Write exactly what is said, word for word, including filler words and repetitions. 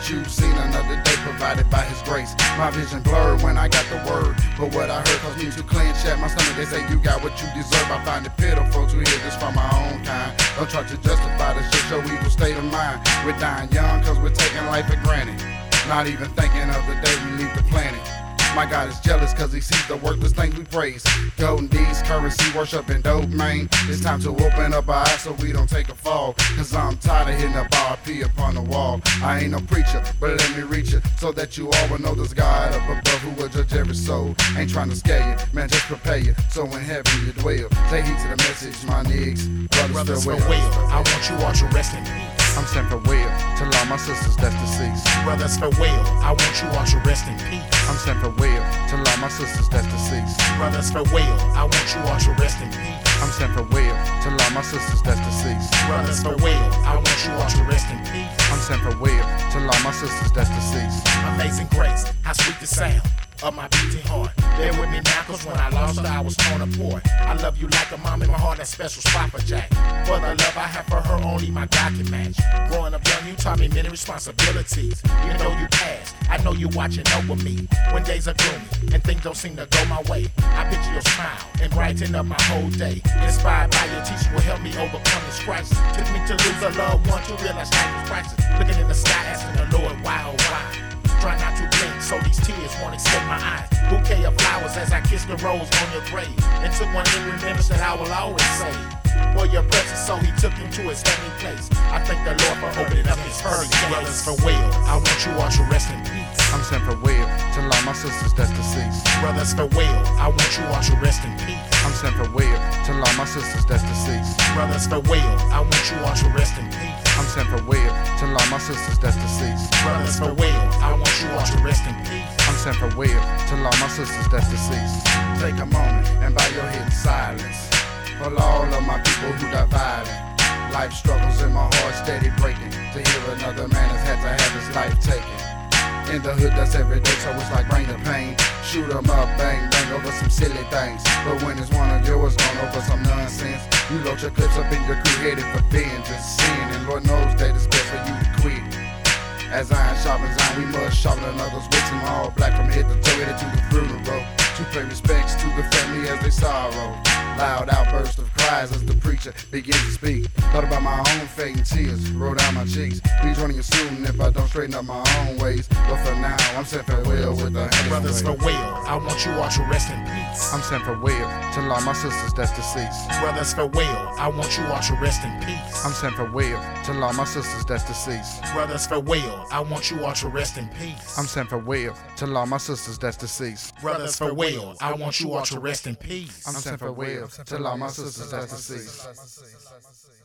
that you've seen another day provided by his grace. My vision blurred when I got the word, but what I heard caused me to clench at my stomach. They say you got what you deserve. I find it pitiful to hear this from my own kind. Don't try to justify this shit, your evil state of mind. We're dying young cause we're taking life for granted, not even thinking of the day we leave the planet. My God is jealous cause he sees the worthless things we praise. Golden deeds, currency, worship, and domain. It's time to open up our eyes so we don't take a fall. Cause I'm tired of hitting up R P upon the wall. I ain't no preacher, but let me reach it so that you all will know there's God up above who will judge every soul. Ain't trying to scare you, man, just prepare you so in heaven you dwell. Take heed to the message, my niggas. Brothers, Brothers farewell. farewell. I want you all to rest in peace. I'm sent farewell to all my sisters that's deceased. Brothers farewell. I want you all to rest in peace. I'm sent farewell to all my sisters that's deceased. Brothers farewell. I want you all to rest in peace. I'm sent farewell to all my sisters that's deceased. Brothers farewell. I want you all to rest in peace. I'm sent farewell to all my sisters that's deceased. Amazing grace, how sweet the sound of my beating heart. Bear with me now, cause when I lost her, I was torn apart. I love you like a mom in my heart, that special spot for Jack. For the love I have for her, only my God can match. Growing up young, you taught me many responsibilities. Even though you passed, I know you watching over me. When days are gloomy and things don't seem to go my way, I picture your smile and brighten up my whole day. Inspired by your teaching will help me overcome this crisis. Took me to lose a loved one to realize life is priceless. Looking in the sky, asking the Lord why, oh why. Try not to blink so these tears won't escape my eyes. Bouquet of flowers as I kiss the rose on your grave, and took one in remembrance that I will always say. For your presence, so he took him to his heavenly place. I thank the Lord for opening up his furry brothers farewell. I want you all to rest in peace. I'm sent farewell to all my sisters that's deceased. Brothers farewell. I want you all to rest in peace. I'm sent farewell to all my sisters that's deceased. Brothers farewell. I want you all to rest in peace. I'm sent farewell to all my sisters that's deceased. Brothers farewell. I want you all to rest in peace. I'm sent farewell to all my sisters that's deceased. Take a moment and bow your head in silence for all of my people who die violent. Life struggles in my heart steady breaking to hear another man has had to have his life taken. In the hood that's every day, so it's like rain or pain. Shoot 'em up, bang, bang over some silly things. But when it's one of yours gone over some nonsense, you load your clips up in your created for vengeance, sin, and Lord knows that it's best for you to quit. As iron sharpens iron, we must sharpen another's wits, and all black from head to toe, headed to the funeral. To pay respects to the family as they sorrow. Loud outburst of cries as the preacher begins to speak. Thought about my own fate and tears roll down my cheeks. Be joining you soon if I don't straighten up my own ways. But for now, I'm sent farewell with the brothers farewell. I want you all to rest in peace. I'm sent farewell to all my sisters that's deceased. Brothers farewell. I want you all to rest in peace. I'm sent farewell to all my sisters that's deceased. Brothers farewell. I want you all to rest in peace. I'm sent farewell to all my sisters that's deceased. Brothers farewell. I want you all to rest in peace. I'm sent farewell to all my sisters that's deceased.